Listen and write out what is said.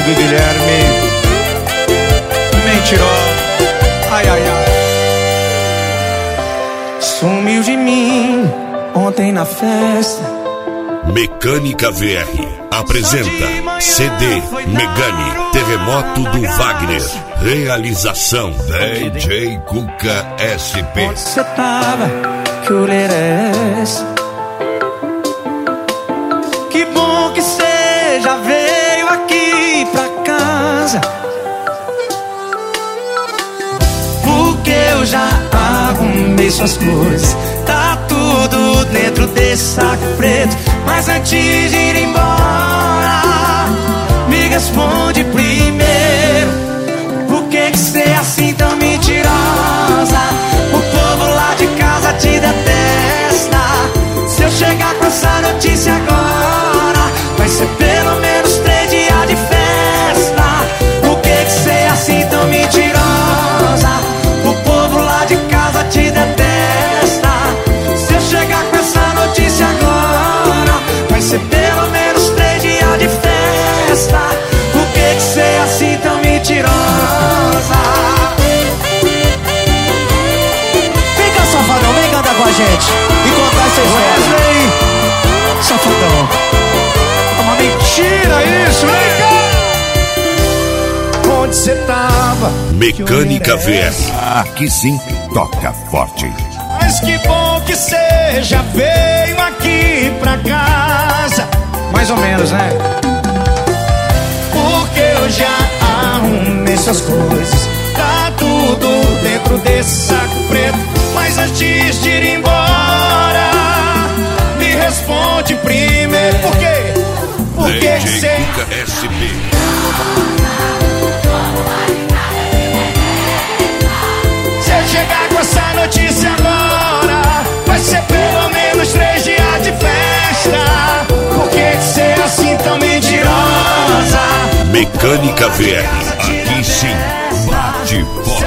do Guilherme. Mentirosa. Ai, ai, ai. Sumiu de mim ontem na festa. Mecânica VR apresenta CD Megane Terremoto do Wagner. Realização DJ Cuca SP. Onde cê tava? Que olheira é essa? Que bom que cê já veio aqui pra casa, porque eu já arrumei suas coisas. Tá tudo dentro desse saco preto. Mas antes de ir embora, me responde primeiro: por que cê é assim tão mentirosa? O povo lá de casa te detesta. Se eu chegar com essa notícia agora, vai ser pelo menos 3 dias de festa. Por que cê é assim tão mentirosa? O povo lá de casa te detesta. Se eu chegar com essa notícia agora, vai ser pelo menos 3 dias de festa. Por que cê é assim tão mentirosa? Vem cá, safadão, vem cantar com a gente e contar essa história. Wesley, safadão. É uma mentira isso, vem cá. Onde cê tava? Mecânica VR. Aqui sim, toca forte. Mas que bom que cê já veio aqui pra casa. Mais ou menos, né? Porque eu já arrumei suas coisas. Tá tudo dentro desse saco preto. Mas antes de ir embora, me responde primeiro: por quê? Por que DJ cê... Cuca SP. Se eu chegar com essa notícia agora, vai ser pelo menos 3 dias de festa. Por que cê é assim tão mentirosa? Mecânica VR. Aqui sim, bate forte.